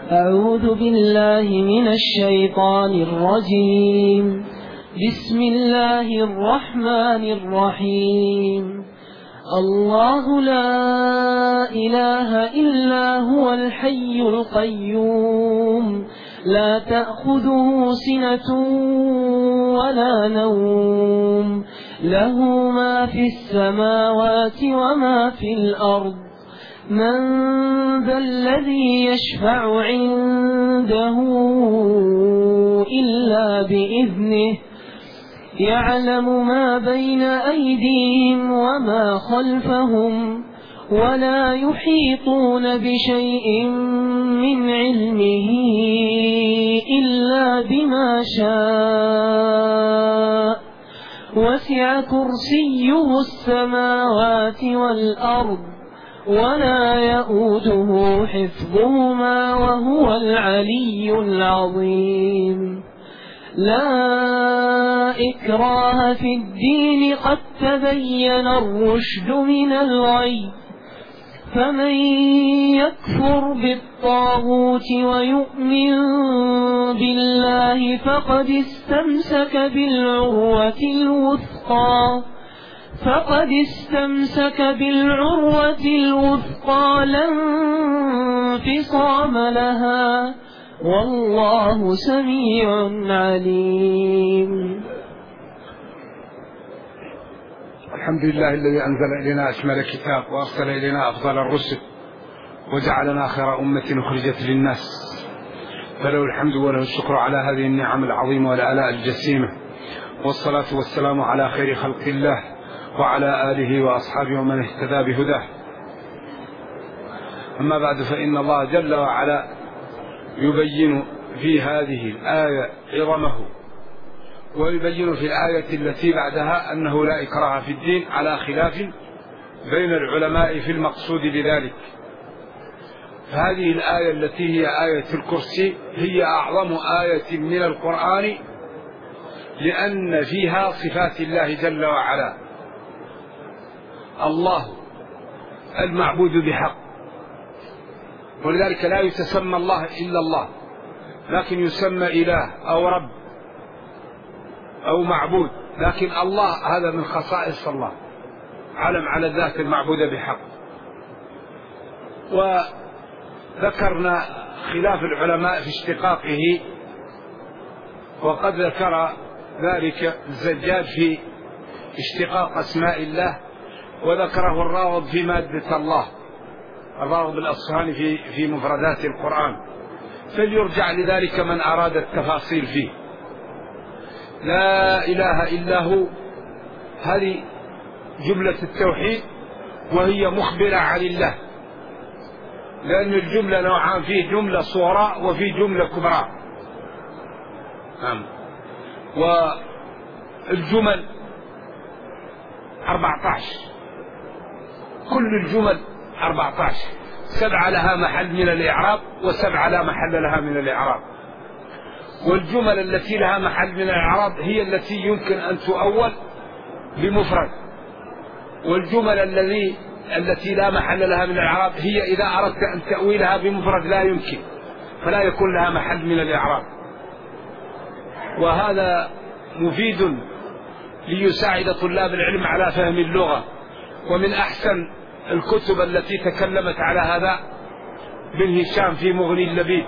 أعوذ بالله من الشيطان الرجيم. بسم الله الرحمن الرحيم. الله لا إله إلا هو الحي القيوم لا تأخذه سنة ولا نوم له ما في السماوات وما في الأرض من ذا الذي يشفع عنده إلا بإذنه يعلم ما بين أيديهم وما خلفهم ولا يحيطون بشيء من علمه إلا بما شاء وسع كرسيه السماوات والأرض ولا يؤوده حفظهما وهو العلي العظيم. لا إكراه في الدين قد تبين الرشد من الغي فمن يكفر بالطاغوت ويؤمن بالله فقد استمسك بالعروة الوثقى لا انفصام لها والله سميع عليم. الحمد لله الذي أنزل إلينا أشمل كتاب وأرسل إلينا أفضل الرسل وجعلنا خير أمة أخرجت للناس، فله الحمد وله الشكر على هذه النعم العظيمة والآلاء الجسيمة، والصلاة والسلام على خير خلق الله وعلى آله وأصحابه ومن اهتدى بهداه. أما بعد، فإن الله جل وعلا يبين في هذه الآية عظمه، ويبين في الآية التي بعدها أنه لا إكراه في الدين، على خلاف بين العلماء في المقصود بذلك. فهذه الآية التي هي آية الكرسي هي أعظم آية من القرآن، لأن فيها صفات الله جل وعلا. الله المعبود بحق، ولذلك لا يتسمى الله إلا الله، لكن يسمى إله أو رب أو معبود، لكن الله هذا من خصائص الله، علم على الذات المعبودة بحق. وذكرنا خلاف العلماء في اشتقاقه، وقد ذكر ذلك الزجاج في اشتقاق أسماء الله، وذكره الراغب في مادة الله، الراغب الأصفهاني في مفردات القرآن، فليرجع لذلك من أراد التفاصيل فيه. لا إله إلا هو، هذه جملة التوحيد، وهي مخبرة عن الله، لأن الجملة نوعان، فيه جملة صغرى وفيه جملة كبرى. والجمل 14، كل الجمل 14، 7 لها محل من الإعراب و7 لا محل لها من الإعراب. والجمل التي لها محل من الإعراب هي التي يمكن أن تؤول بمفرد، والجمل التي لا محل لها من الإعراب هي إذا أردت أن تأويلها بمفرد لا يمكن، فلا يكون لها محل من الإعراب. وهذا مفيد ليساعد طلاب العلم على فهم اللغة. ومن أحسن الكتب التي تكلمت على هذا بن هشام في مغني اللبيب،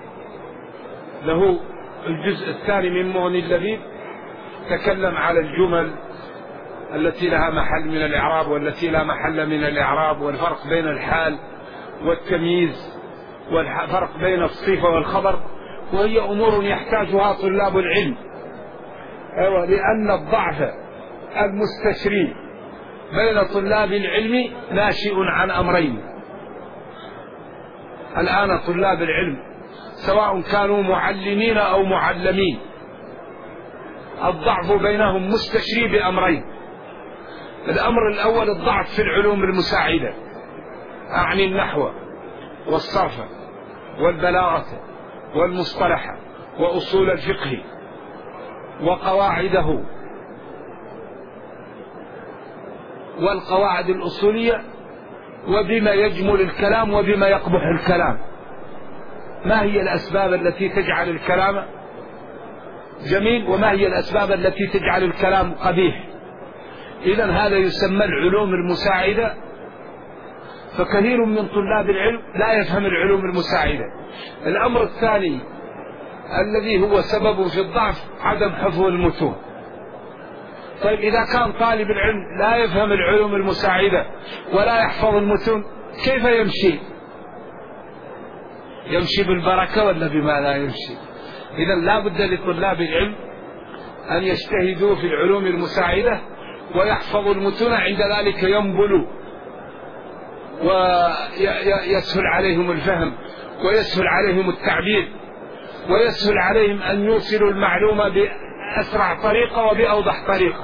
له الجزء الثاني من مغني اللبيب، تكلم على الجمل التي لها محل من الإعراب والتي لا محل من الإعراب، والفرق بين الحال والتمييز، والفرق بين الصفة والخبر، وهي أمور يحتاجها طلاب العلم. لأن الضعف المستشري بين طلاب العلم ناشئ عن أمرين. الآن طلاب العلم سواء كانوا معلمين أو معلمين، الضعف بينهم مستشري بأمرين. الأمر الأول الضعف في العلوم المساعدة، أعني النحو والصرف والبلاغة والمصطلح وأصول الفقه وقواعده والقواعد الأصولية، وبما يجمل الكلام وبما يقبح الكلام. ما هي الأسباب التي تجعل الكلام جميل وما هي الأسباب التي تجعل الكلام قبيح. إذن هذا يسمى العلوم المساعدة. فكثير من طلاب العلم لا يفهم العلوم المساعدة. الأمر الثاني الذي هو سبب في الضعف عدم حفظ المتون. طيب إذا كان طالب العلم لا يفهم العلوم المساعدة ولا يحفظ المتون كيف يمشي؟ يمشي بالبركة ولا بما لا يمشي؟ إذن لا بد لطلاب العلم أن يجتهدوا في العلوم المساعدة ويحفظوا المتون، عند ذلك ينبلوا ويسهل عليهم الفهم ويسهل عليهم التعبير ويسهل عليهم أن يوصلوا المعلومة بأسرع طريقة وبأوضح طريقة.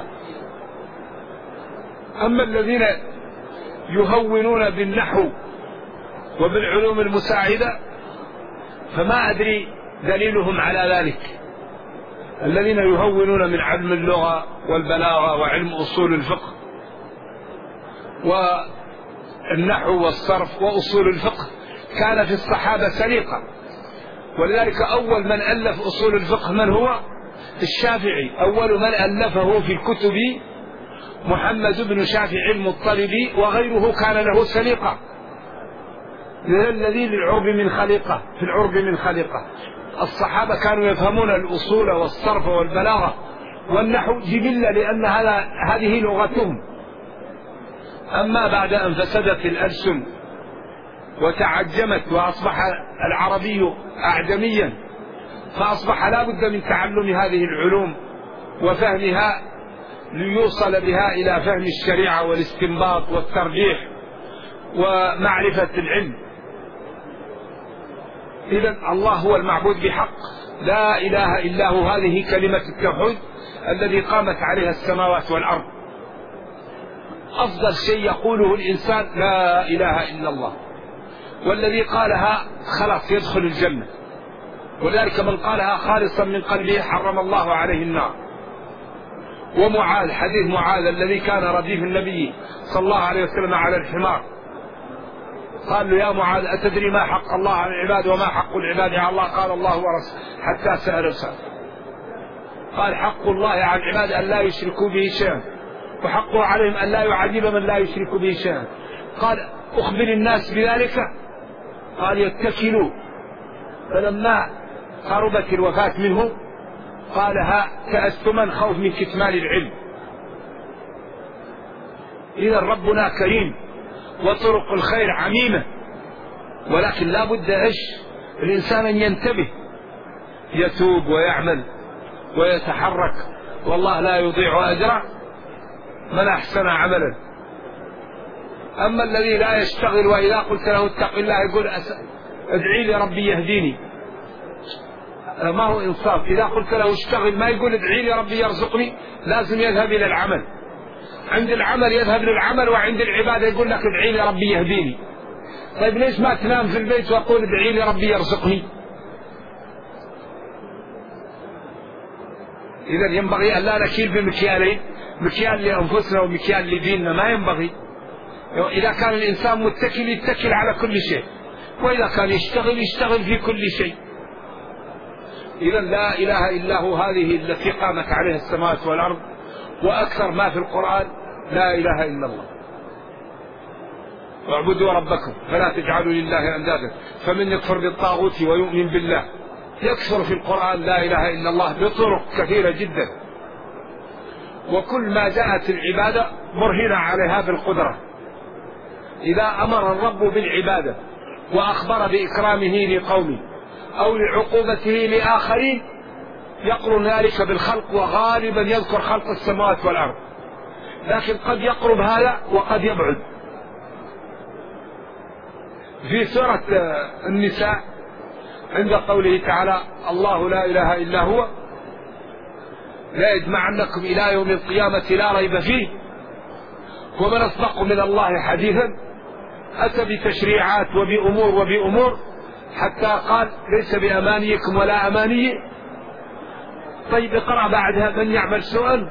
أما الذين يهونون بالنحو وبالعلوم المساعدة فما أدري دليلهم على ذلك. الذين يهونون من علم اللغة والبلاغة وعلم أصول الفقه والنحو والصرف وأصول الفقه كان في الصحابة سليقة، ولذلك أول من ألف أصول الفقه من هو؟ الشافعي. أول من ألفه في الكتب محمد بن شافعي المطلبي، وغيره كان له سليقة. الذي للعرب من خليقة، في العرب من خليقة. الصحابة كانوا يفهمون الأصول والصرف والبلاغة والنحو جبلة، لأن هذه لغتهم. أما بعد أن فسدت الألسن وتعجمت وأصبح العربي أعجميا، فأصبح لا بد من تعلم هذه العلوم وفهمها ليوصل بها إلى فهم الشريعة والاستنباط والترجيح ومعرفة العلم. إذن الله هو المعبود بحق، لا إله إلا هو. هذه كلمة التوحيد الذي قامت عليها السماوات والأرض. أفضل شيء يقوله الإنسان لا إله إلا الله، والذي قالها خلاص يدخل الجنة. ولذلك من قالها خالصا من قلبه حرم الله عليه النار. ومعاذ، حديث معاذ الذي كان رديف النبي صلى الله عليه وسلم على الحمار، قال له يا معاذ أتدري ما حق الله على العباد وما حق العباد على الله؟ قال الله ورسوله، حتى سأل سأل. قال حق الله على العباد أن لا يشركوا به شيئا، وحقه عليهم أن لا يعذب من لا يشرك به شيئا. قال أخبر الناس بذلك. قال يتكلوا. فلما قربت الوفاة منه قالها تأثما خوف من كتمان العلم. إذا ربنا كريم وطرق الخير عميمة، ولكن لا بد الإنسان أن ينتبه، يتوب ويعمل ويتحرك، والله لا يضيع أجر من أحسن عملا. أما الذي لا يشتغل وإذا قلت له اتق الله يقول ادعي لي ربي يهديني، ما هو إنصاف. إذا قلت له اشتغل ما يقول ادعي لي ربي يرزقني، لازم يذهب إلى العمل. عند العمل يذهب للعمل، وعند العبادة يقول لك ادعي لي ربي يهديني. طيب ليش ما تنام في البيت وأقول ادعي لي ربي يرزقني؟ إذا ينبغي أن لا نكيل بمكيالين، مكيال لأنفسنا ومكيال لديننا، ما ينبغي. إذا كان الإنسان متكل يتكل على كل شيء، وإذا كان يشتغل في كل شيء. إذا لا إله إلا هو، هذه التي قامت عليها السماوات والأرض، وأكثر ما في القرآن لا إله إلا الله. واعبدوا ربكم فلا تجعلوا لله أندادا. فمن يكفر بالطاغوت ويؤمن بالله يكثر في القرآن لا إله إلا الله بطرق كثيرة جدا، وكل ما جاءت العبادة برهن عليها بالقدرة. إذا أمر الرب بالعبادة وأخبر بإكرامه لقومه أو لعقوبته لآخرين يقرن ذلك بالخلق، وغالبا يذكر خلق السماوات والأرض، لكن قد يقرب هذا وقد يبعد. في سورة النساء عند قوله تعالى الله لا إله إلا هو لا يجمعنكم إلى يوم القيامة لا ريب فيه ومن أصدق من الله حديثا، أتى بتشريعات وبأمور حتى قال ليس بأمانيكم ولا أماني. طيب اقرأ بعدها من يعمل سوءا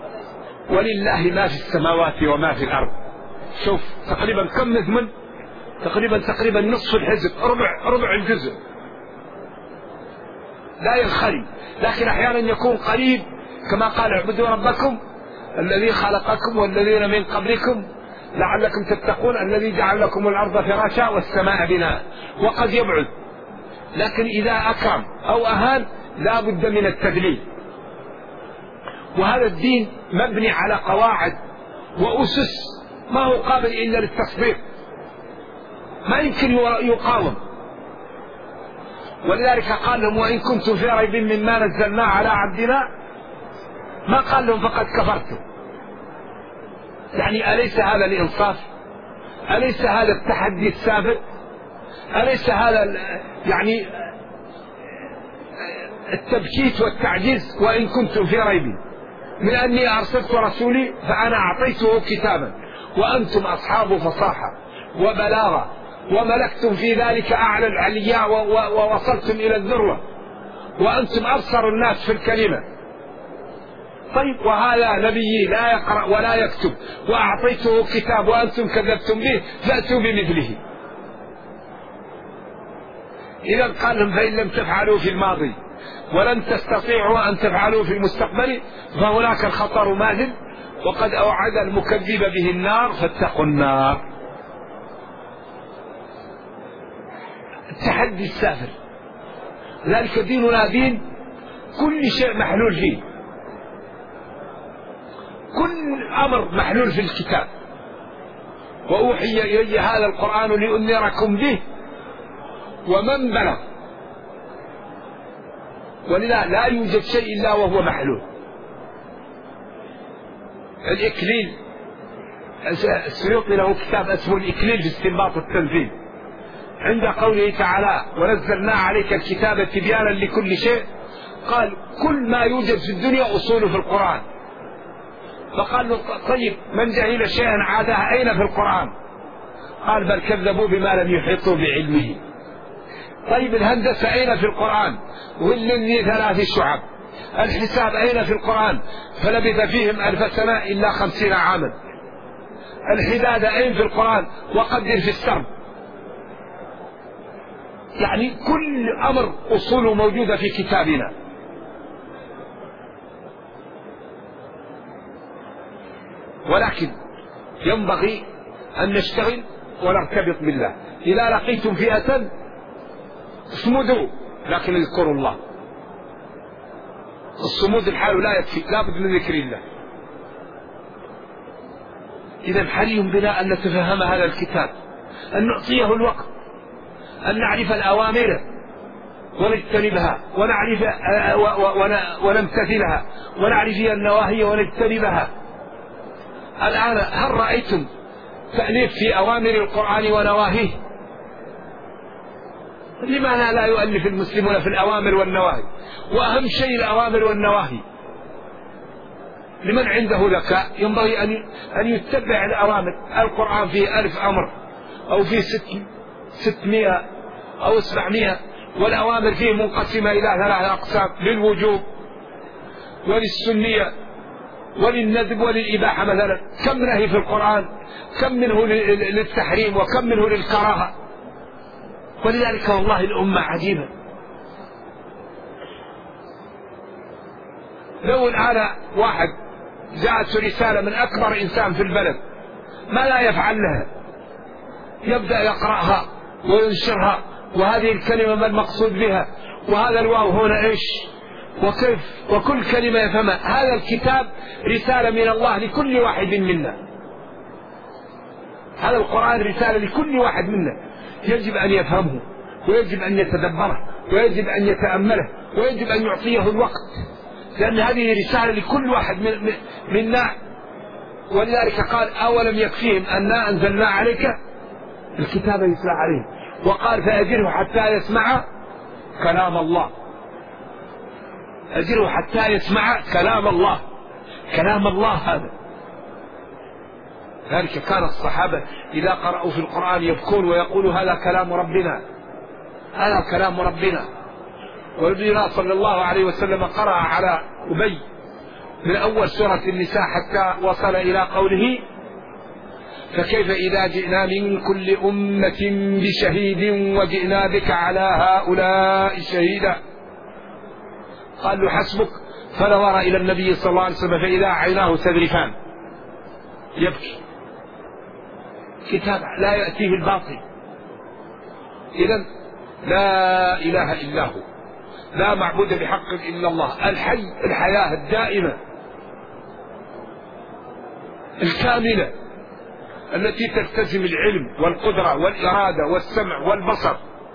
ولله ما في السماوات وما في الأرض. شوف تقريبا كم نزمن تقريبا نصف الحزب، ربع الجزء، لا ينخرم، لكن أحيانا يكون قريب، كما قال اعبدوا ربكم الذي خلقكم والذين من قبلكم لعلكم تتقون الذي جعل لكم الأرض فراشا والسماء بناء، وقد يبعد، لكن إذا أكرم أو أهان لا بد من التدليل. وهذا الدين مبني على قواعد وأسس ما هو قابل إلا للتصديق، ما يمكن يقاوم. ولذلك قال لهم وإن كنتم في ريب مما نزلنا على عبدنا، ما قال لهم فقد كفرتم. يعني أليس هذا الإنصاف؟ أليس هذا التحدي السابق؟ أليس هذا يعني التبكيت والتعجيز؟ وإن كنتم في ريب من أني أرسلت رسولي فأنا أعطيته كتابا وأنتم أصحاب فصاحة وبلاغة وملكتم في ذلك أعلى العلياء ووصلتم إلى الذروة وأنتم أبصر الناس في الكلمة. طيب وهذا نبيي لا يقرأ ولا يكتب وأعطيته كتاب وأنتم كذبتم به، فأتوا بمثله. إذا قال لهم فإن لم تفعلوا في الماضي ولن تستطيعوا أن تفعلوا في المستقبل فهناك الخطر ماثل، وقد أوعد المكذب به النار فاتقوا النار. التحدي السافر. ذلك ديننا دين كل شيء محلول فيه، كل أمر محلول في الكتاب. وأوحي إلي هذا القرآن لأنذركم به ومن بلغ، ولذا لا يوجد شيء إلا وهو محلول. الإكليل، السيوطي له كتاب اسمه الإكليل في استنباط التنزيل، عند قوله تعالى ونزلنا عليك الكتاب تبيانا لكل شيء، قال كل ما يوجد في الدنيا أصوله في القرآن. فقال له طيب من جهل شيئا عاده أين في القرآن؟ قال بل كذبوا بما لم يحيطوا بعلمه. طيب الهندسة أين في القرآن؟ والذي 3 شعب. الحساب أين في القرآن؟ فلبث فيهم 1000 سنة إلا 50 عاما. الحدادة أين في القرآن؟ وقدر في السرد. يعني كل أمر أصوله موجودة في كتابنا. ولكن ينبغي أن نشتغل ونرتبط بالله. إذا لقيتم فئة اصمدوا، لكن اذكروا الله. الصمود الحال لا يكفي، لا بد من ذكر الله. إذا حري بنا أن نتفهم هذا الكتاب، أن نعطيه الوقت، أن نعرف الأوامر ونجتنبها، ونعرف ونمتثلها، ونعرف النواهي ونجتنبها. الآن هل رأيتم تأليف في أوامر القرآن ونواهيه؟ لماذا لا يؤلف المسلمون في الأوامر والنواهي؟ وأهم شيء الأوامر والنواهي. لمن عنده ذكاء ينبغي أن يتبع الأوامر. القرآن فيه 1000 أمر أو فيه 600 أو 700، والأوامر فيه منقسمة إلى 3 أقسام: للوجوب وللسنية وللندب وللإباحة. مثلا كم نهي في القرآن، كم منه للتحريم وكم منه للكراهة. ولذلك والله الأمة عجيبة. لو الآن واحد جاءت رسالة من أكبر إنسان في البلد، ما لا يفعل لها؟ يبدأ يقرأها وينشرها، وهذه الكلمة ما المقصود بها، وهذا الواو هنا إيش وكيف، وكل كلمة يفهمها. هذا الكتاب رسالة من الله لكل واحد منا. هذا القرآن رسالة لكل واحد منا، يجب أن يفهمه ويجب أن يتدبره ويجب أن يتأمله ويجب أن يعطيه الوقت، لأن هذه رسالة لكل واحد منا. ولذلك قال أولم يكفيهم أننا أنزلنا عليك الكتاب يتلى عليه، وقال فأجره حتى يسمع كلام الله. أجره حتى يسمع كلام الله. كلام الله هذا. ذلك كان الصحابة إذا قرأوا في القرآن يبكون ويقولوا هذا كلام ربنا، هذا كلام ربنا. ونبينا صلى الله عليه وسلم قرأ على أبي من أول سورة النساء حتى وصل إلى قوله فكيف إذا جئنا من كل أمة بشهيد وجئنا بك على هؤلاء شهيدا؟ قال له حسبك. فنظر إلى النبي صلى الله عليه وسلم فإذا عيناه تذرفان يبكي. كتاب لا يأتيه الباطل. إذن لا إله إلا هو، لا معبود بحق إلا الله، الحي الحياة الدائمة الكاملة التي تلتزم العلم والقدرة والإرادة والسمع والبصر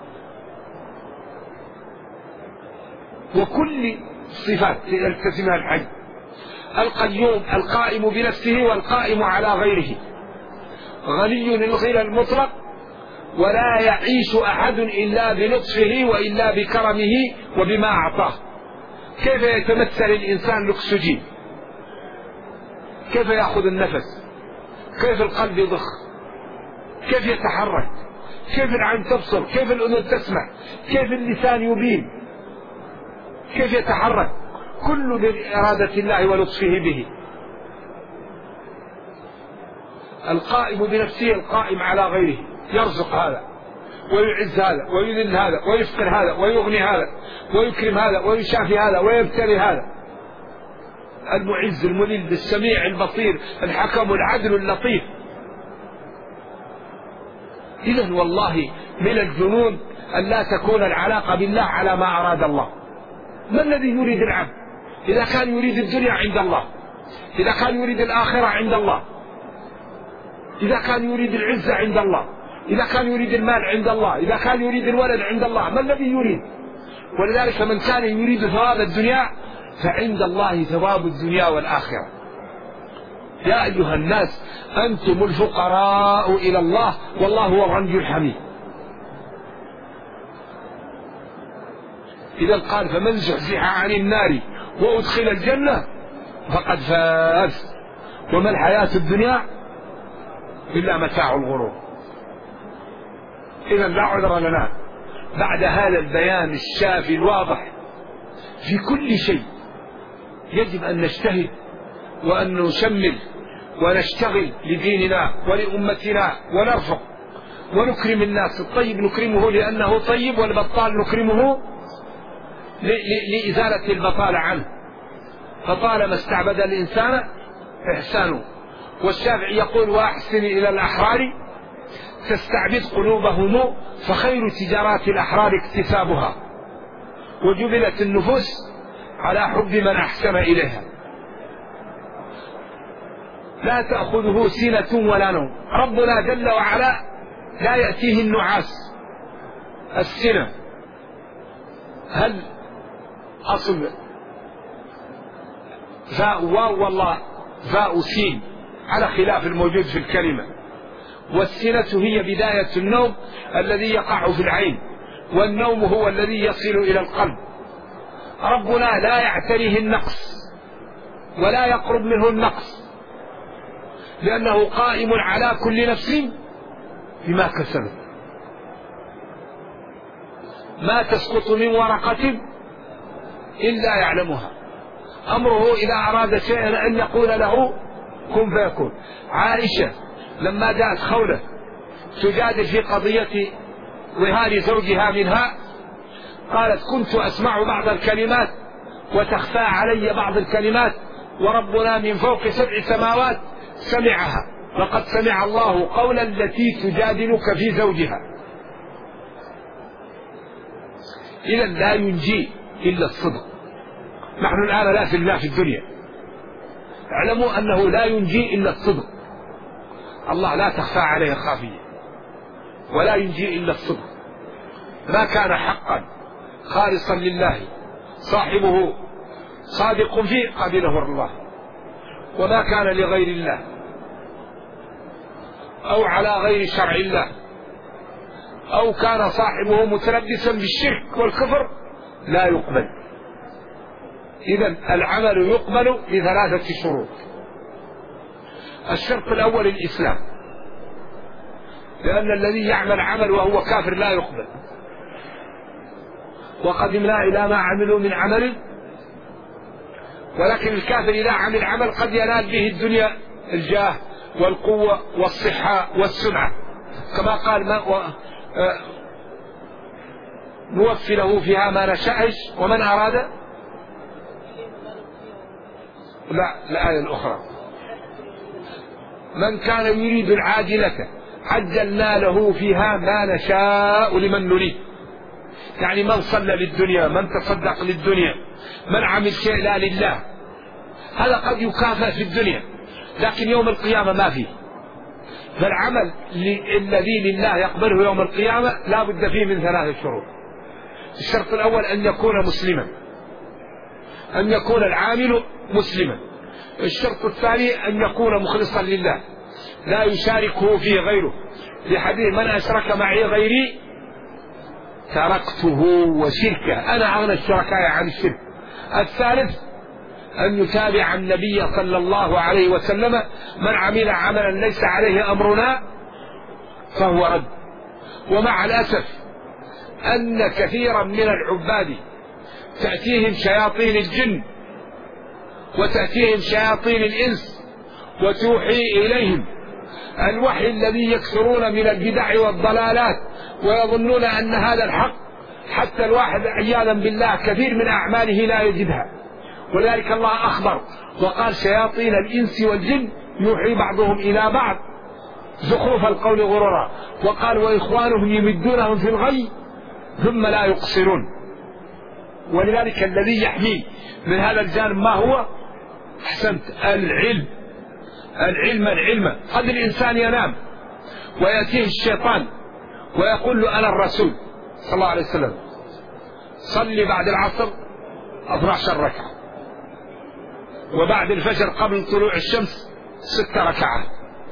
وكل صفات يلتزمها الحي القيوم القائم بنفسه والقائم على غيره، غني الغنى المطلق، ولا يعيش أحد إلا بلطفه وإلا بكرمه وبما أعطاه. كيف يتمثل الإنسان الأكسجين؟ كيف يأخذ النفس؟ كيف القلب يضخ؟ كيف يتحرك؟ كيف العين تبصر؟ كيف الأذن تسمع؟ كيف اللسان يبين؟ كيف يتحرك؟ كل بإرادة الله ولطفه به. القائم بنفسه القائم على غيره، يرزق هذا ويعز هذا ويذل هذا ويفقر هذا ويغني هذا ويكرم هذا ويشافي هذا ويبتلي هذا، المعز المذل السميع البصير الحكم العدل اللطيف. إذن والله من الجنون أن لا تكون العلاقة بالله على ما أراد الله. ما الذي يريد العبد؟ إذا كان يريد الدنيا عند الله، إذا كان يريد الآخرة عند الله، إذا كان يريد العزة عند الله، إذا كان يريد المال عند الله، إذا كان يريد الولد عند الله، ما الذي يريد؟ ولذلك من كان يريد ثواب الدنيا فعند الله ثواب الدنيا والآخرة. يا أيها الناس أنتم الفقراء إلى الله والله هو الغني الحميد. إذا قال فمن زحزح عن النار وأدخل الجنة فقد فاز وما الحياة الدنيا إلا متاع الغرور. إذا لا عذر لنا بعد هذا البيان الشافي الواضح في كل شيء. يجب أن نجتهد وأن نشمل ونشتغل لديننا ولأمتنا ونرفق ونكرم الناس. الطيب نكرمه لأنه طيب، والبطال نكرمه لإزالة البطالة عنه. فطالما استعبد الإنسان إحسانه. والشافعي يقول وأحسن إلى الأحرار تستعبد قلوبهم فخير تجارات الأحرار اكتسابها. وجبلت النفوس على حب من أحسن إليها. لا تأخذه سنة ولا نوم. ربنا جل وعلا لا يأتيه النعاس. السنة هل أصل فاء واو والله فاء سين على خلاف الموجود في الكلمة. والسنة هي بداية النوم الذي يقع في العين، والنوم هو الذي يصل إلى القلب. ربنا لا يعتريه النقص ولا يقرب منه النقص، لأنه قائم على كل نفس بما كسبت. ما تسقط من ورقة إلا يعلمها. أمره إذا أراد شيئا أن يقول له كن فيكون. عائشة لما جاءت خولة تجادل في قضية ظهار زوجها منها قالت كنت أسمع بعض الكلمات وتخفى علي بعض الكلمات، وربنا من فوق 7 سماوات سمعها، لقد سمع الله قولا التي تجادلك في زوجها. إذا لا ينجي إلا الصدق. نحن الآن لا في الله في الدنيا، اعلموا أنه لا ينجي إلا الصدق. الله لا تخفى عليه خافية، ولا ينجي إلا الصدق. ما كان حقا خالصا لله صاحبه صادق فيه قبله الله، وما كان لغير الله أو على غير شرع الله أو كان صاحبه متلبسا بالشرك والكفر لا يقبل. إذن العمل يقبل ب3 شروط. الشرط الأول الإسلام، لأن الذي يعمل عمل وهو كافر لا يقبل. وقدمنا إلى ما عملوا من عمل، ولكن الكافر إذا عمل عمل قد ينال به الدنيا الجاه والقوة والصحة والسمعة، كما قال نوفي له فيها ما نشاء. ومن أراد الآية الأخرى من كان يريد العاجلة عجلنا له فيها ما نشاء لمن نريد. يعني من صلى للدنيا، من تصدق للدنيا، من عمل شيء لا لله، هذا قد يكافئ في الدنيا، لكن يوم القيامة ما فيه. فالعمل الذي لله يقبله يوم القيامة لا بد فيه من 3 شروط. الشرط الأول أن يكون مسلما، أن يكون العامل مسلما. الشرط الثاني أن يكون مخلصا لله لا يشاركه فيه غيره، لحديث من أشرك معي غيري تركته وشركه، أنا أغنى الشركاء عن الشرك. الثالث أن يتابع النبي صلى الله عليه وسلم، من عمل عملا ليس عليه أمرنا فهو رد. ومع الأسف أن كثيرا من العباد تأتيهم شياطين الجن وتأتيهم شياطين الإنس وتوحي إليهم الوحي الذي يكثرون من البدع والضلالات ويظنون أن هذا الحق، حتى الواحد عياذا بالله كثير من أعماله لا يجدها. ولذلك الله أخبر وقال شياطين الإنس والجن يوحي بعضهم إلى بعض زخرف القول غرورا، وقال وإخوانهم يمدونهم في الغي ثم لا يقصرون. ولذلك الذي يحميه من هذا الجانب ما هو؟ أحسنت، العلم. العلم. قد الإنسان ينام ويأتيه الشيطان ويقول له أنا الرسول صلى الله عليه وسلم صلي بعد العصر 12 ركعة، وبعد الفجر قبل طلوع الشمس 6 ركعات.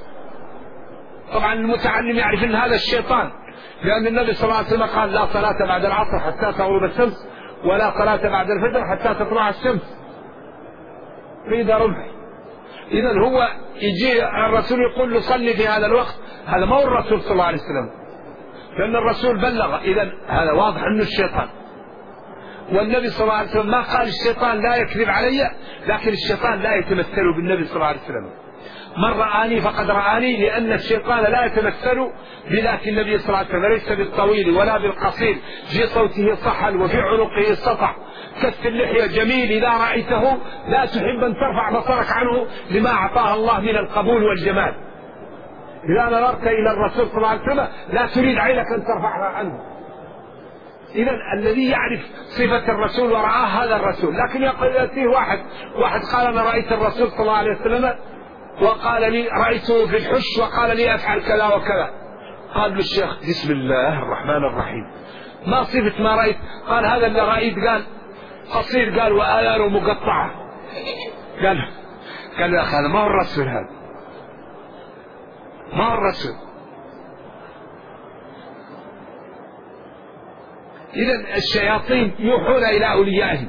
طبعا المتعلم يعرف أن هذا الشيطان، لأن النبي صلى الله عليه وسلم قال لا صلاة بعد العصر حتى تغرب الشمس، ولا صلاة بعد الفجر حتى تطلع الشمس. ريد رمح. إذن هو يجي الرسول يقول له صلي في هذا الوقت، هذا ما هو الرسول صلى الله عليه وسلم، لأن الرسول بلغ. إذن هذا واضح أنه الشيطان. والنبي صلى الله عليه وسلم ما قال الشيطان لا يكذب علي، لكن الشيطان لا يتمثل بالنبي صلى الله عليه وسلم. من رآني فقد رآني، لأن الشيطان لا يتمثل بذات النبي صلى الله عليه وسلم، ليس بالطويل ولا بالقصير، في صوته صحل وفي عنقه سطع، كف اللحية جميل، إذا رأيته لا تحب أن ترفع بصرك عنه لما أعطاه الله من القبول والجمال. إذا نظرت إلى الرسول صلى الله عليه وسلم لا تريد عينك أن ترفعها عنه. إذن الذي يعرف صفة الرسول ورآه هذا الرسول. لكن يأتيه واحد قال أنا رأيت الرسول صلى الله عليه وسلم وقال لي رأيته في الحش وقال لي أفعل كذا وكذا. قال للشيخ بسم الله الرحمن الرحيم، ما صفة ما رأيت؟ قال هذا اللي رأيت قال قصير، قال وآذانه مقطعة. قال يا أخي هذا ما هو الرسول، هذا ما هو الرسول. إذن الشياطين يوحون إلى أوليائهم،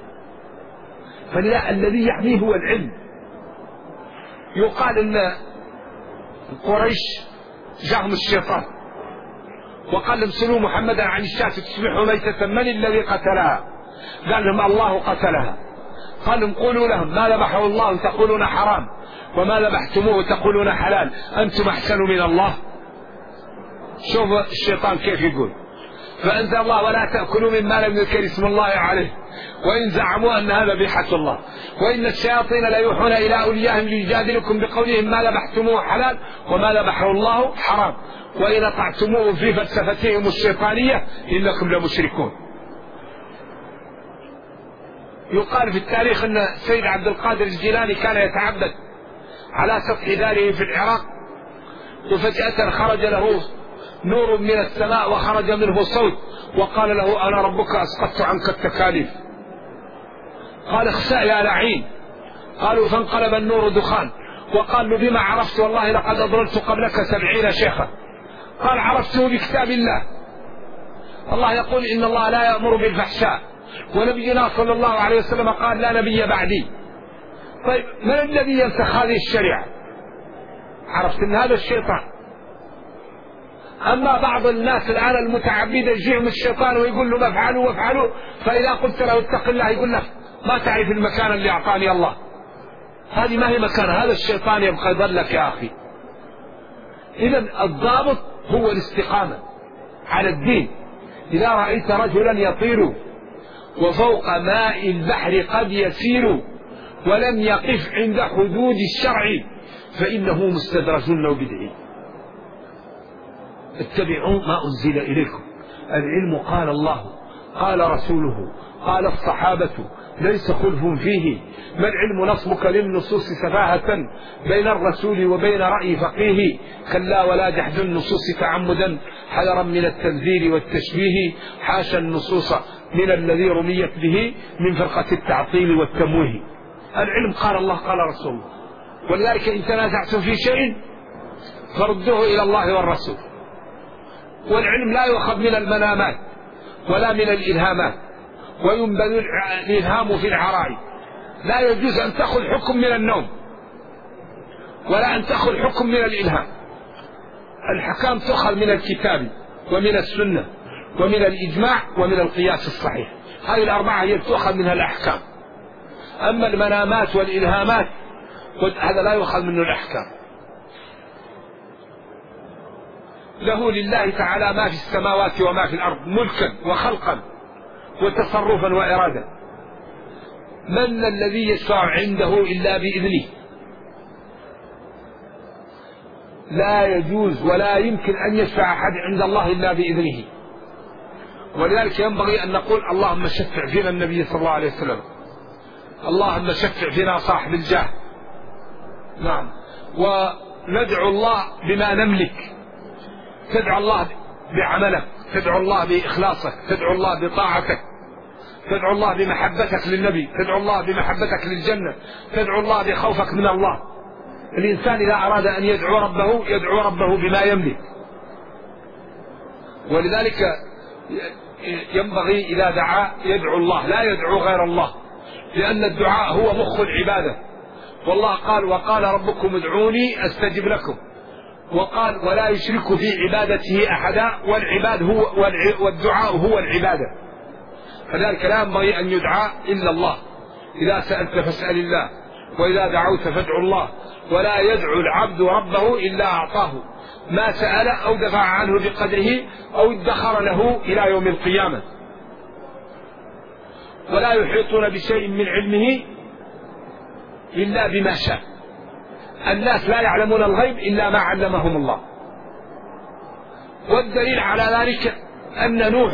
فلا الذي يحميه هو العلم. يقال إن قريش جاءهم الشيطان وقال لهم سلوا محمدا عن الشاة تصبح ميتة، من الذي قتلها؟ قال لهم الله قتلها. قال لهم قولوا لهم ما ذبحه الله تقولون حرام، وما ذبحتموه تقولون حلال، أنتم أحسن من الله. شوف الشيطان كيف يقول، فأنزل الله ولا تأكلوا مما لم يذكر اسم الله عليه، وإن زعموا أن هذا ذبيحة الله، وإن الشياطين لا يوحون إلى أوليائهم ليجادلكم بقولهم ما ذبحتموه حلال وما ذبحه الله حرام، وإن أطعتموه في فلسفتهم الشيطانية إنكم لمشركون. يقال في التاريخ أن سيد عبد القادر الجيلاني كان يتعبد على سطح داره في العراق، وفجأة خرج له نور من السماء وخرج منه صوت وقال له أنا ربك أسقطت عنك التكاليف. قال اخسأ يا لعين. قالوا فانقلب النور دخان، وقال له بما عرفت؟ والله لقد أضللت قبلك 70 شيخا. قال عرفته بكتاب الله. الله يقول إن الله لا يأمر بالفحشاء، ونبينا صلى الله عليه وسلم قال لا نبي بعدي. طيب من الذي ينسخ هذه الشريعة؟ عرفت ان هذا الشيطان. اما بعض الناس الان المتعبدة يجيهم الشيطان ويقول له افعلوا وافعلوا، فاذا قلت له اتق الله يقول لك ما تعرف المكان اللي اعطاني الله. هذه ما هي مكان، هذا الشيطان يبقى يضلك يا اخي. إذن الضابط هو الاستقامة على الدين. إذا رأيت رجلا يطير وفوق ماء البحر قد يسير ولم يقف عند حدود الشرع فإنه مستدرج أو بدعي. اتبعوا ما أنزل إليكم. العلم قال الله قال رسوله قال الصحابة ليس خلف فيه. ما العلم نصبك للنصوص سفاهة بين الرسول وبين رأي فقيه. كلا ولا جحد النصوص تعمدا حذرا من التنزيل والتشبيه. حاشا النصوص من الذي رميت به من فرقة التعطيل والتمويه. العلم قال الله قال رسوله. ولذلك إن تنازعتم في شيء فردوه إلى الله والرسول. والعلم لا يؤخذ من المنامات ولا من الإلهامات، وينبذ الإلهام في العرائي. لا يجوز أن تأخذ حكم من النوم ولا أن تأخذ حكم من الإلهام. الحكام تؤخذ من الكتاب ومن السنة ومن الإجماع ومن القياس الصحيح. هذه الأربعة هي تؤخذ منها الأحكام. أما المنامات والإلهامات هذا لا يؤخذ منه الأحكام. له لله تعالى ما في السماوات وما في الأرض ملكا وخلقا وتصرفا وإرادة. من الذي يشفع عنده إلا بإذنه؟ لا يجوز ولا يمكن أن يشفع أحد عند الله إلا بإذنه. ولذلك ينبغي أن نقول اللهم شفع فينا النبي صلى الله عليه وسلم، اللهم شفع فينا صاحب الجاه. نعم. وندعو الله بما نملك. تدعو الله بعملك، تدعو الله بإخلاصك، تدعو الله بطاعتك، تدعو الله بمحبتك للنبي، تدعو الله بمحبتك للجنة، تدعو الله بخوفك من الله. الإنسان إذا أراد أن يدعو ربه يدعو ربه بما يملك. ولذلك ينبغي إذا دعا يدعو الله لا يدعو غير الله، لأن الدعاء هو مخ العبادة. والله قال وقال ربكم ادعوني أستجب لكم، وقال ولا يشرك في عبادته أحدا، والدعاء هو العبادة. فذلك لا ينبغي أن يدعى إلا الله. إذا سألت فاسأل الله، وإذا دعوت فادعوا الله. ولا يدعو العبد ربه إلا أعطاه ما سأل أو دفع عنه بقدره أو ادخر له إلى يوم القيامة. ولا يحيطون بشيء من علمه إلا بما شاء. الناس لا يعلمون الغيب إلا ما علمهم الله. والدليل على ذلك أن نوح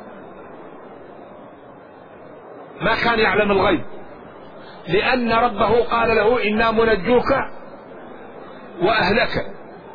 ما كان يعلم الغيب، لأن ربه قال له إنا منجوك وأهلك.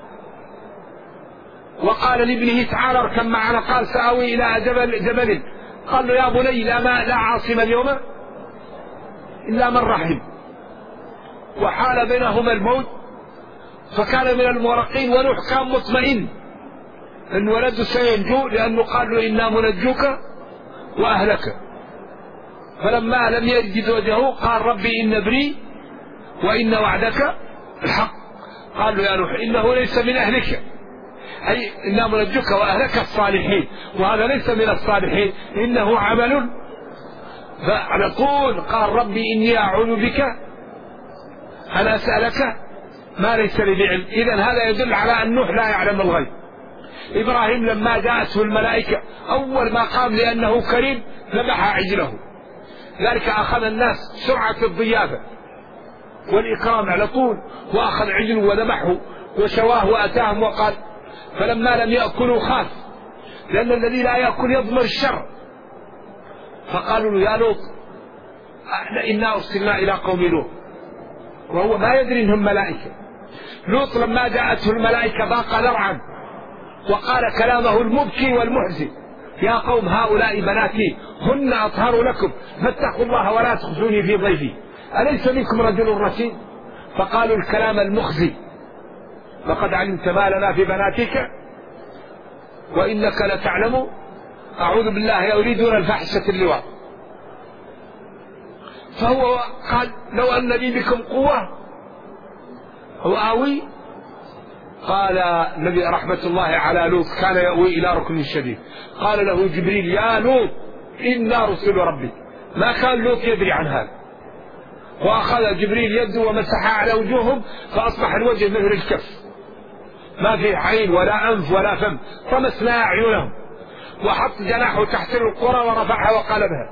وقال لابنه تعالى اركب معنا، قال سآوي إلى جبل قال له يا بني لا عاصم اليوم إلا من رحم. وحال بينهما الموت فكان من المورقين، ونوح كان مطمئن أن ولده سينجو، لأنه قال له إنا منجوك وأهلك. فلما لم يجد وجهه قال ربي إن ابني وإن وعدك الحق. قال له يا نوح إنه ليس من أهلك، أي إنا منجوك وأهلك الصالحين، وهذا ليس من الصالحين إنه عمل. فعلى طول قال ربي إني أعوذ بك أن أسألك ما ليس لي بعلم. إذن هذا يدل على أن نوح لا يعلم الغيب. إبراهيم لما جاءته الملائكة أول ما قام لأنه كريم ذبح عجله. ذلك أخذ الناس سرعة الضيافة والإكرام على طول، وأخذ عجله وذبحه وشواه وأتاهم وقال. فلما لم يأكلوا خاف، لأن الذي لا يأكل يضمر الشر. فقالوا له يا لوط إنا أرسلنا إلى قوم لوط، وهو ما يدري إنهم ملائكة. لوط لما جاءته الملائكة ضاق ذرعا وقال كلامه المبكي والمحزن يا قوم هؤلاء بناتي هن أطهر لكم فاتقوا الله ولا تخزوني في ضيفي أليس منكم رجل رشيد. فقالوا الكلام المخزي لقد علمت ما لنا في بناتك وإنك لتعلم أعوذ بالله يريدون الفاحشة اللواء. فهو قال لو أن لي بكم قوة هو آوي. قال النبي رحمة الله على لوط كان يأوي إلى ركن شديد. قال له جبريل يا لوط إنا رسل ربك. ما كان لوط يدري عن هذا، وأخذ جبريل يده ومسح على وجوههم فأصبح الوجه مثل الكف. ما في عين ولا أنف ولا فم، طمسنا أعينهم وحط جناحه تحت القرى ورفعها وقلبها.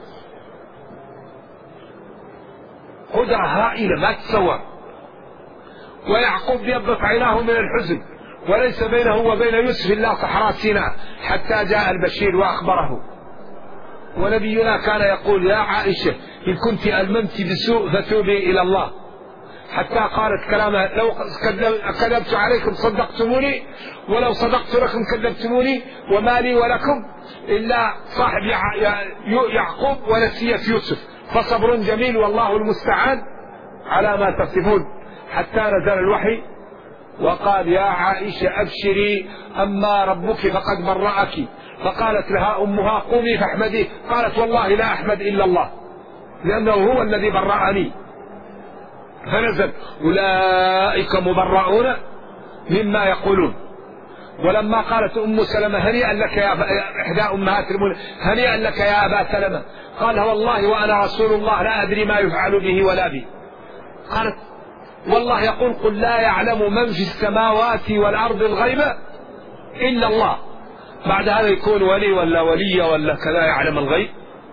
قدرة هائلة ما تتصور. ويعقوب يبط عيناه من الحزن، وليس بينه وبين يوسف إلا صحراء سيناء، حتى جاء البشير وأخبره. ونبينا كان يقول: يا عائشة إن كنت ألممت بسوء فتوبي إلى الله، حتى قالت كلامها: لو كذبت عليكم صدقتموني، ولو صدقت لكم كذبتموني، وما لي ولكم إلا صاحب يعقوب ونسية يوسف، فصبر جميل والله المستعان على ما تصفون. حتى نزل الوحي وقال: يا عائشة أبشري، أما ربك فقد برأك. فقالت لها أمها: قومي فاحمديه. قالت: والله لا أحمد إلا الله، لأنه هو الذي برأني. فنزل: أولئك مبرؤون مما يقولون. ولما قالت أم سلمة: هنيئا لك يا إحدى أمهات المؤمنين، هنيئا لك يا أبا سلمة، قال: والله وأنا رسول الله لا أدري ما يفعل به ولا بي. قالت: والله يقول: قل لا يعلم من في السماوات والأرض الغيب إلا الله. بعد هذا يكون ولي ولا ولية ولا كذا يعلم الغيب؟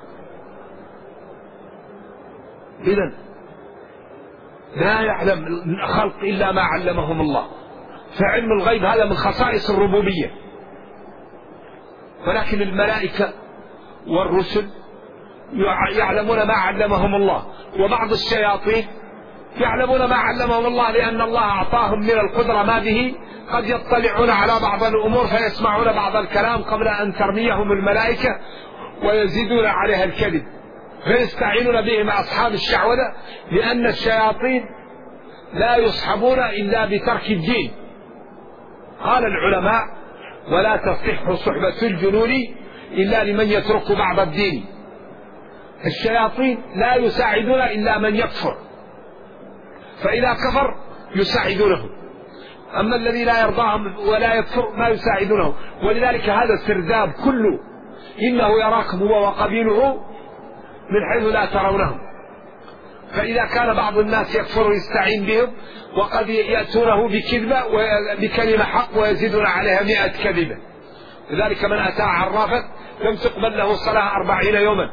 إذن لا يعلم الخلق إلا ما علمهم الله. فعلم الغيب هذا من خصائص الربوبية. ولكن الملائكة والرسل يعلمون ما علمهم الله، وبعض الشياطين يعلمون ما علمهم الله، لأن الله أعطاهم من القدرة ما به قد يطلعون على بعض الأمور فيسمعون بعض الكلام قبل أن ترميهم الملائكة ويزيدون عليها الكذب، فيستعينون به مع أصحاب الشعوذة، لأن الشياطين لا يصحبون إلا بترك الدين. قال العلماء: ولا تصح صحبة الجنون إلا لمن يترك بعض الدين. الشياطين لا يساعدون إلا من يكفر، فإذا كفر يساعدونه، أما الذي لا يرضاهم ولا يكفر ما يساعدونه. ولذلك هذا السرداب كله إنه يراكم هو وقبيله من حيث لا ترونهم. فإذا كان بعض الناس يكفر يستعين بهم، وقد يأتونه بكذبة بكلمة حق ويزيدون عليها 100 كذبة. لذلك من أتى عرافا لم تقبل له صلاة 40 يوما،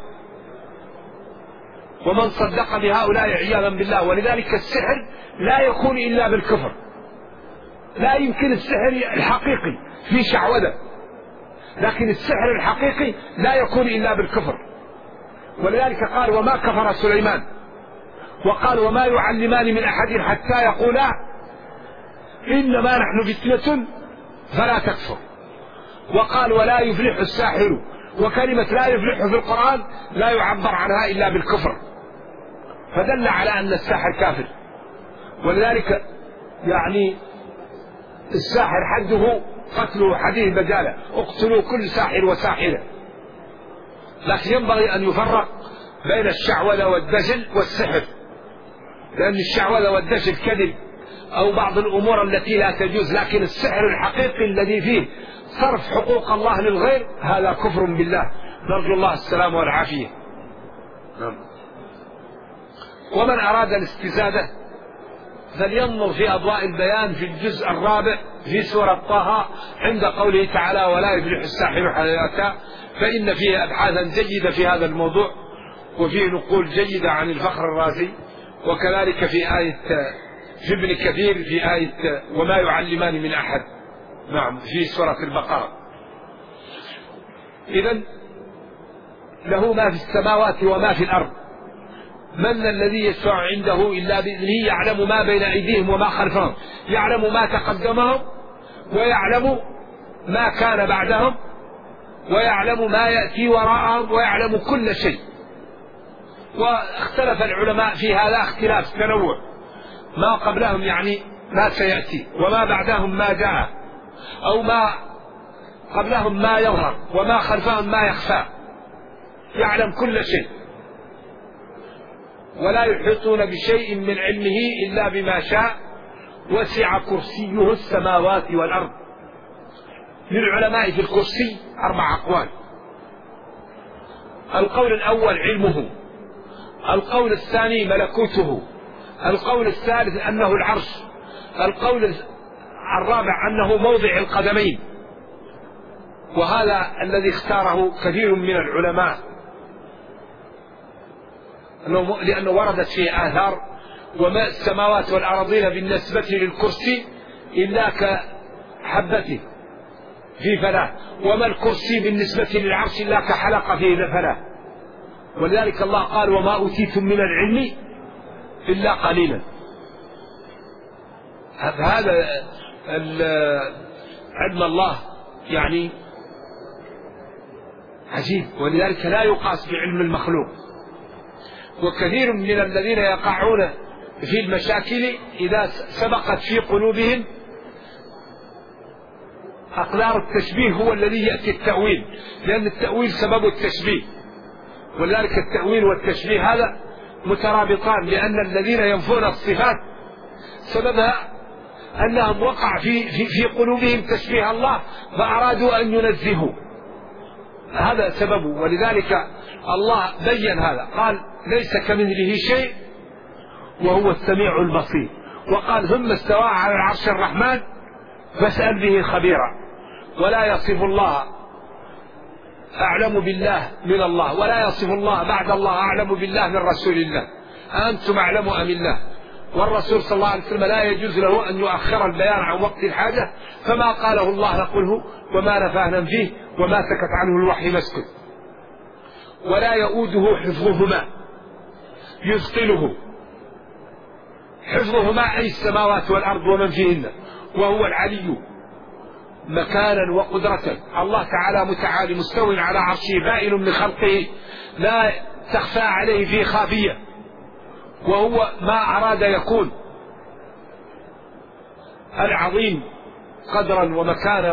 ومن صدق بهؤلاء عياذا بالله. ولذلك السحر لا يكون إلا بالكفر، لا يمكن السحر الحقيقي في شعوذة، لكن السحر الحقيقي لا يكون إلا بالكفر. ولذلك قال: وما كفر سليمان. وقال: وما يعلمان من أحد حتى يقولا إنما نحن فتنة فلا تكفر. وقال: ولا يفلح الساحر. وكلمة لا يفلح في القرآن لا يعبر عنها إلا بالكفر، فدل على أن الساحر كافر. ولذلك يعني الساحر حده قتله حديث بجالة: اقتلوا كل ساحر وساحرة. لكن ينبغي أن يفرق بين الشعوذة والدجل والسحر، لأن الشعوذة والدجل كذب أو بعض الأمور التي لا تجوز، لكن السحر الحقيقي الذي فيه صرف حقوق الله للغير هذا كفر بالله، نرجو الله السلام والعافية. ومن أراد الاستزادة فلينظر في أضواء البيان في الجزء الرابع في سورة طه عند قوله تعالى: ولا يفلح الساحر حتى يأتى، فإن فيه أبحاثا جيدة في هذا الموضوع، وفيه نقول جيدة عن الفخر الرازي، وكذلك في آية في ابن كثير في آية وما يعلمان من أحد، نعم، في سورة البقرة. إذن له ما في السماوات وما في الأرض. من الذي يشفع عنده إلا بإذنه، يعلم ما بين أيديهم وما خلفهم، يعلم ما تقدمهم ويعلم ما كان بعدهم ويعلم ما يأتي وراءهم ويعلم كل شيء. واختلف العلماء في هذا اختلاف تنوع، ما قبلهم يعني ما سيأتي، وما بعدهم ما جاء، أو ما قبلهم ما يظهر وما خلفهم ما يخفى، يعلم كل شيء. ولا يحيطون بشيء من علمه إلا بما شاء، وسع كرسيه السماوات والأرض. للعلماء في الكرسي 4 أقوال. القول الأول علمه، القول الثاني ملكوته، القول الثالث أنه العرش، القول الرابع أنه موضع القدمين، وهذا الذي اختاره كثير من العلماء، لأنه وردت فيه آثار: وما السماوات والأرضين بالنسبة للكرسي إلا كحبة في فلاة، وما الكرسي بالنسبة للعرش إلا كحلقة في فلاة. ولذلك الله قال: وما أوتيتم من العلم إلا قليلا. هذا علم الله يعني عجيب، ولذلك لا يقاس بعلم المخلوق. وكثير من الذين يقعون في المشاكل إذا سبقت في قلوبهم أقدار التشبيه هو الذي يأتي التأويل، لأن التأويل سبب التشبيه. ولذلك التأويل والتشبيه هذا مترابطان، لأن الذين ينفون الصفات سببها أنهم وقع في قلوبهم تشبيه الله فأرادوا أن ينزهوا، هذا سببه. ولذلك الله بين هذا، قال: ليس كمثله شيء وهو السميع البصير. وقال: ثم استوى على العرش الرحمن فاسأل به خبيرا. ولا يصف الله أعلم بالله من الله، ولا يصف الله بعد الله أعلم بالله من رسول الله. أنتم أعلم أم الله؟ والرسول صلى الله عليه وسلم لا يجوز له أن يؤخر البيان عن وقت الحاجة، فما قاله الله نقوله، وما نفاه فيه، وما سكت عنه الوحي مسكت. ولا يؤوده حفظهما يثقله. حفظهما أي السماوات والأرض ومن فيهن، وهو العلي مكانا وقدرة. الله تعالى متعالي مستوٍ على عرشه بائن من خلقه، لا تخفى عليه في خافية، وهو ما أراد يكون. العظيم قدرا ومكانا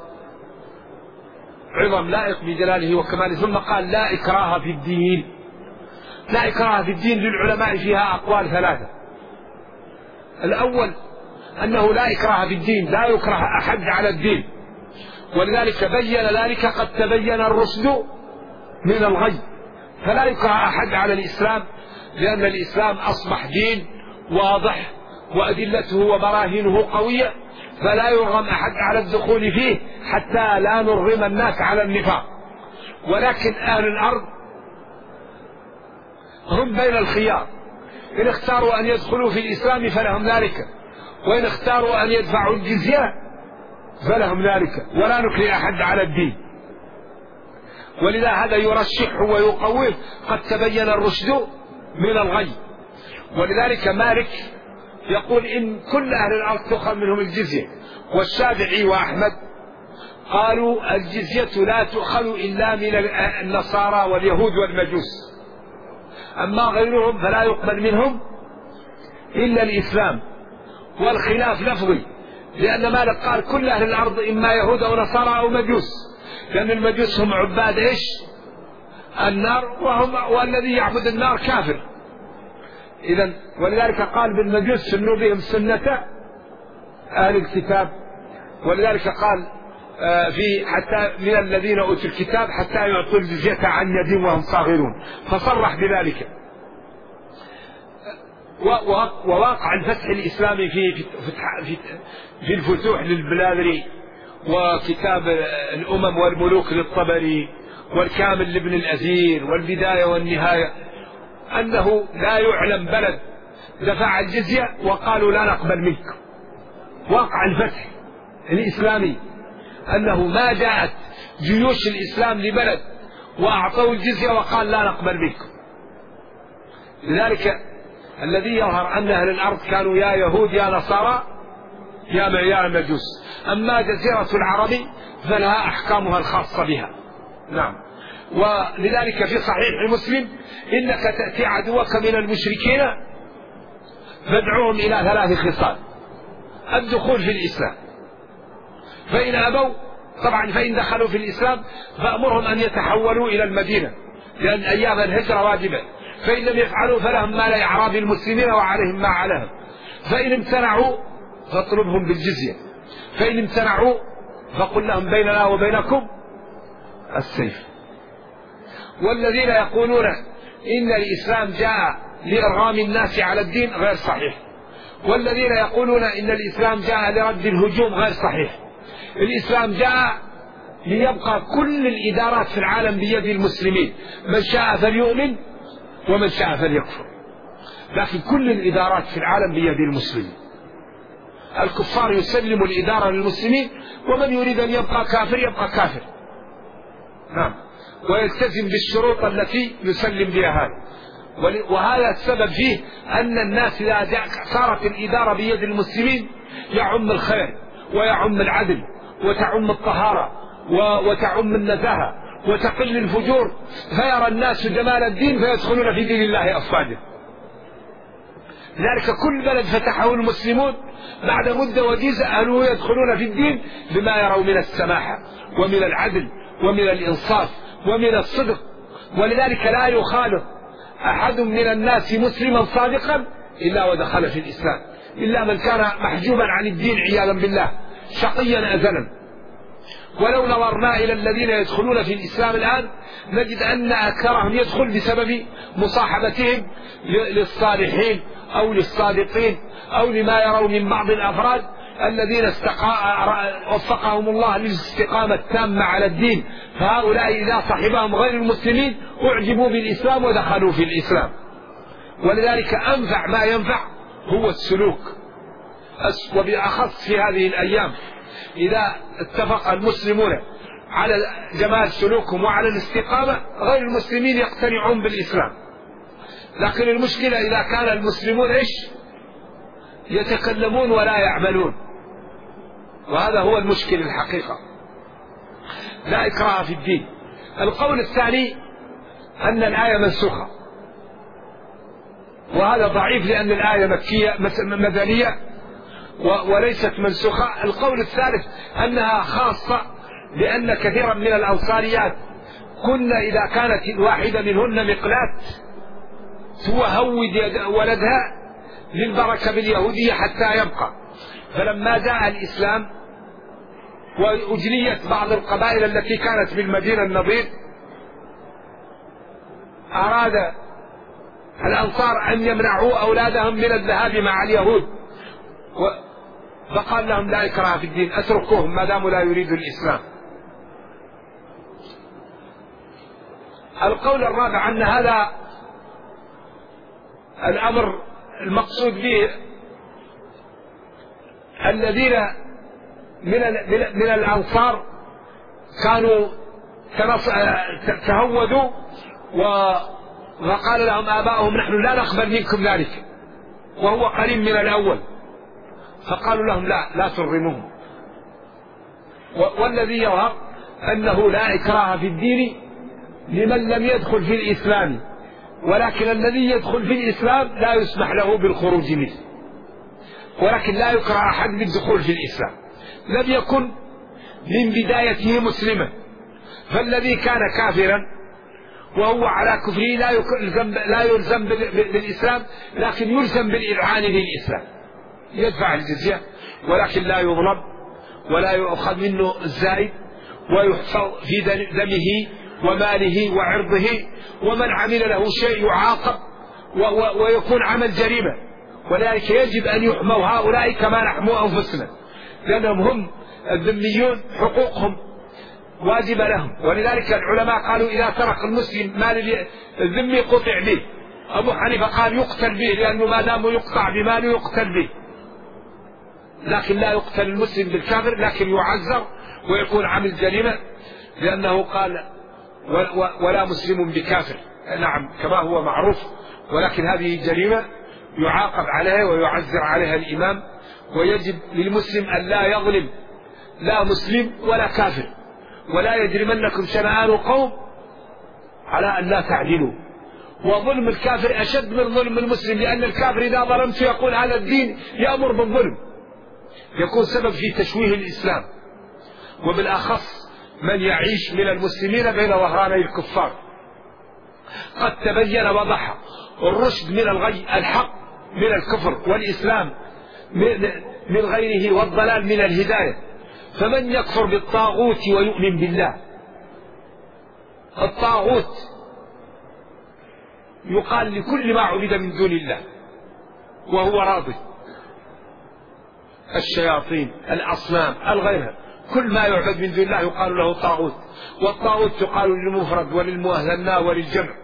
وعظم لائق بجلاله وكماله. ثم قال: لا إكراه في الدين. لا إكراه في الدين للعلماء فيها أقوال ثلاثة. الأول أنه لا إكراه في الدين، لا يكره أحد على الدين، ولذلك بين ذلك: قد تبين الرشد من الغي. فلا يكره أحد على الإسلام، لأن الإسلام أصبح دين واضح وأدلته وبراهينه قوية، فلا يرغم أحد على الدخول فيه حتى لا نرغم الناس على النفاق. ولكن أهل الأرض هم بين الخيار، إن اختاروا أن يدخلوا في الإسلام فلهم ذلك، وإن اختاروا أن يدفعوا الجزية فلهم ذلك، ولا نكره أحد على الدين. ولذا هذا يرشح ويقوم: قد تبين الرشد من الغي. ولذلك مالك يقول: إن كل أهل الأرض تؤخذ منهم الجزية. والشافعي وأحمد قالوا: الجزية لا تؤخذ إلا من النصارى واليهود والمجوس، أما غيرهم فلا يقبل منهم إلا الإسلام. والخلاف لفظي، لأن مالك قال: كل أهل الأرض إما يهود أو نصارى أو مجوس، لأن المجوس هم عباد إيش؟ النار، والذي يعبد النار كافر. إذن ولذلك قال بالمجوس: سنوا بهم سنة أهل الكتاب. ولذلك قال في حتى من الذين أوتوا الكتاب حتى يعطوا الجزية عن يد وهم صاغرون، فصرح بذلك. وواقع الفتح الإسلامي في الفتوح للبلاذري، وكتاب الأمم والملوك للطبري، والكامل لابن الأثير، والبداية والنهاية، أنه لا يعلم بلد دفع الجزية وقالوا لا نقبل منك. واقع الفتح الإسلامي أنه ما جاءت جيوش الإسلام لبلد وأعطوا الجزية وقال لا نقبل منكم. لذلك الذي يظهر أن أهل الأرض كانوا يا يهود يا نصارى يا مجوس. أما جزيرة العرب فلها أحكامها الخاصة بها. نعم. ولذلك في صحيح مسلم: إنك تأتي عدوك من المشركين فادعوهم إلى 3 خصال: الدخول في الإسلام، فإن أبوا طبعا فإن دخلوا في الإسلام فأمرهم أن يتحولوا إلى المدينة، لأن أيام الهجرة واجبة، فإن لم يفعلوا فلهم ما لإعراب المسلمين وعليهم ما عليهم، فإن امتنعوا فاطلبهم بالجزية، فإن امتنعوا فقل لهم بيننا وبينكم السيف. والذين يقولون إن الإسلام جاء لإرغام الناس على الدين غير صحيح، والذين يقولون إن الإسلام جاء لرد الهجوم غير صحيح. الإسلام جاء ليبقى كل الإدارات في العالم بيد المسلمين، من شاء فليؤمن ومن شاء فليكفر، لكن كل الإدارات في العالم بيد المسلمين. الكفار يسلموا الإدارة للمسلمين، ومن يريد أن يبقى كافر يبقى كافر، نعم، ويلتزم بالشروط التي يسلم بها هذا. وهذا السبب فيه أن الناس إذا صارت الإدارة بيد المسلمين يعم الخير ويعم العدل وتعم الطهارة وتعم النزاهة وتقل الفجور، فيرى الناس جمال الدين فيدخلون في دين الله أفواجا. لذلك كل بلد فتحه المسلمون بعد مدة وجيزة أهله يدخلون في الدين بما يروا من السماحة ومن العدل ومن الإنصاف ومن الصدق. ولذلك لا يخالط أحد من الناس مسلما صادقا إلا ودخل في الإسلام، إلا من كان محجوبا عن الدين عياذا بالله شقيا أزلا. ولو نظرنا إلى الذين يدخلون في الإسلام الآن نجد أن أكثرهم يدخل بسبب مصاحبتهم للصالحين أو للصادقين أو لما يروا من بعض الأفراد الذين وفقهم الله للاستقامة التامة على الدين، فهؤلاء إذا صحبهم غير المسلمين أعجبوا بالإسلام ودخلوا في الإسلام. ولذلك أنفع ما ينفع هو السلوك، وبالأخص في هذه الأيام إذا اتفق المسلمون على جمال سلوكهم وعلى الاستقامة غير المسلمين يقتنعون بالإسلام. لكن المشكلة إذا كان المسلمون يتكلمون ولا يعملون، وهذا هو المشكل الحقيقة. لا إكراه في الدين. القول الثاني أن الآية منسوخة، وهذا ضعيف لأن الآية مكية مدنية وليست منسوخة. القول الثالث أنها خاصة لأن كثيرا من الأنصاريات كنا إذا كانت الواحدة منهن مقلاة توهود ولدها للبركة باليهودية حتى يبقى، فلما جاء الإسلام وأجليت بعض القبائل التي كانت بالمدينة النضير أراد الأنصار أن يمنعوا أولادهم من الذهاب مع اليهود، فقال لهم لا إكراه في الدين، أتركوهم ما داموا لا يريدوا الإسلام. القول الرابع أن هذا الأمر المقصود به الذين من الأنصار كانوا تهودوا وقال لهم آباؤهم نحن لا نقبل منكم ذلك، وهو قريب من الأول، فقالوا لهم لا ترغموهم. والذي يظهر أنه لا إكراه في الدين لمن لم يدخل في الإسلام، ولكن الذي يدخل في الإسلام لا يسمح له بالخروج منه، ولكن لا يكره أحد بالدخول في الإسلام لم يكن من بدايته مسلما. فالذي كان كافرا وهو على كفره لا يلزم بالإسلام، لكن يلزم بالإذعان للإسلام، يدفع الجزية ولكن لا يظلم ولا يؤخذ منه الزائد، ويحفظ في دمه وماله وعرضه، ومن عمل له شيء يعاقب ويكون عمل جريمة. ولذلك يجب أن يحموا هؤلاء كما نحموا أنفسنا، لأنهم هم الذميون حقوقهم واجبة لهم. ولذلك العلماء قالوا إذا سرق المسلم مال الذمي قطع به. أبو حنيفة قال يقتل به، لأنه ما دام يقطع بماله يقتل به، لكن لا يقتل المسلم بالكافر، لكن يعذر ويكون عمل جريمة، لأنه قال ولا مسلم بكافر، نعم كما هو معروف، ولكن هذه جريمة يعاقب عليها ويعذر عليها الإمام. ويجب للمسلم أن لا يظلم لا مسلم ولا كافر، ولا يجرمنكم شنآن قوم على أن لا تعدلوا. وظلم الكافر أشد من ظلم المسلم، لأن الكافر إذا ظلمت يقول هذا الدين يأمر بالظلم، يكون سبب في تشويه الإسلام، وبالأخص من يعيش من المسلمين بين ظهراني الكفار. قد تبين وضح الرشد من الغي، الحق من الكفر، والإسلام من غيره، والضلال من الهداية. فمن يكفر بالطاغوت ويؤمن بالله، الطاغوت يقال لكل ما عبد من دون الله وهو راضي، الشياطين، الأصنام، الغيرها، كل ما يعبد من دون الله يقال له طاغوت. والطاغوت يقال للمفرد وللمثنى وللجمع،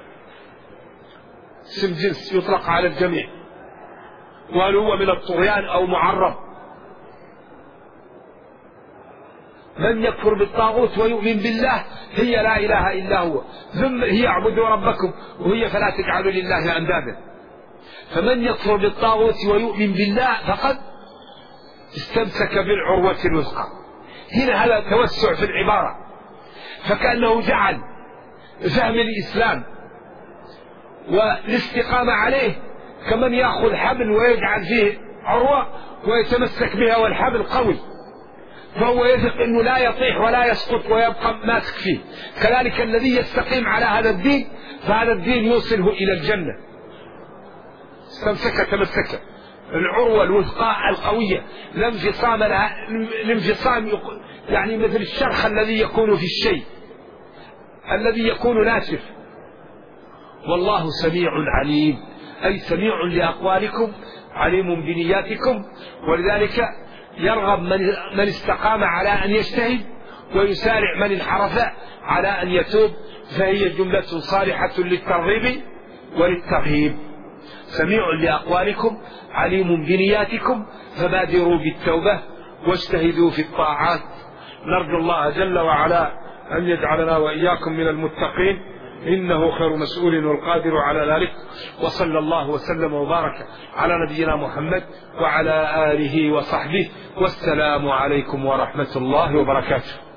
اسم جنس يطلق على الجميع، وهل هو من الطغيان أو معرب. من يكفر بالطاغوت ويؤمن بالله هي لا إله إلا هو، ثم هي اعبدوا ربكم وهي فلا تجعلوا لله أندادا. فمن يكفر بالطاغوت ويؤمن بالله فقد استمسك بالعروة الوثقى. هنا هذا توسع في العبارة، فكأنه جعل فهم الإسلام والاستقامة عليه كمن يأخذ حبل ويجعل فيه عروة ويتمسك بها والحبل قوي، فهو يثق أنه لا يطيح ولا يسقط ويبقى ماسك فيه. كذلك الذي يستقيم على هذا الدين فهذا الدين يوصله إلى الجنة. استمسك تمسك العروة الوثقى القوية، الانفصام يعني مثل الشرخ الذي يكون في الشيء الذي يكون ناشف. والله سميع عليم، أي سميع لأقوالكم عليم بنياتكم. ولذلك يرغب من استقام على أن يجتهد، ويسارع من انحرف على أن يتوب، فهي جملة صالحة للترغيب وللترهيب. سميع لأقوالكم عليم بنياتكم، فبادروا بالتوبة واجتهدوا في الطاعات. نرجو الله جل وعلا أن يجعلنا وإياكم من المتقين، إنه خير مسؤول والقادر على ذلك. وصلى الله وسلم وبارك على نبينا محمد وعلى آله وصحبه، والسلام عليكم ورحمة الله وبركاته.